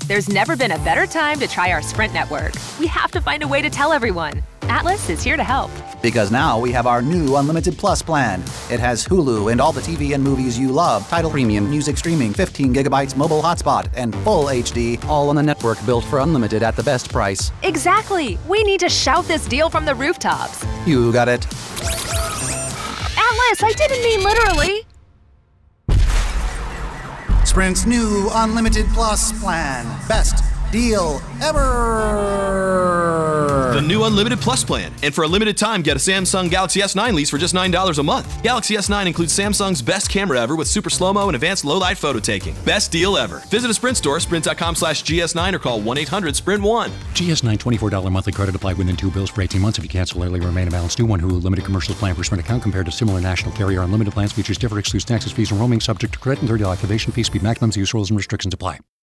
There's never been a better time to try our Sprint network. We have to find a way to tell everyone. Atlas is here to help. Because now we have our new Unlimited Plus plan. It has Hulu and all the TV and movies you love, Tidal Premium, music streaming, 15 gigabytes mobile hotspot, and full HD, all on the network built for unlimited at the best price. Exactly. We need to shout this deal from the rooftops. You got it. Atlas, I didn't mean literally. Sprint's new Unlimited Plus plan. Best deal ever! The new Unlimited Plus plan. And for a limited time, get a Samsung Galaxy S9 lease for just $9 a month. Galaxy S9 includes Samsung's best camera ever with super slow-mo and advanced low-light photo taking. Best deal ever. Visit a Sprint store, sprint.com/GS9 or call 1-800-SPRINT1. GS9 $24 monthly credit applied within 2 bills for 18 months. If you cancel early, remain balance due. One Hulu limited commercial plan per Sprint account compared to similar national carrier unlimited plans. Features differ, excludes taxes, fees, and roaming subject to credit and 30-day activation fee. Speed maximums, use rules and restrictions apply.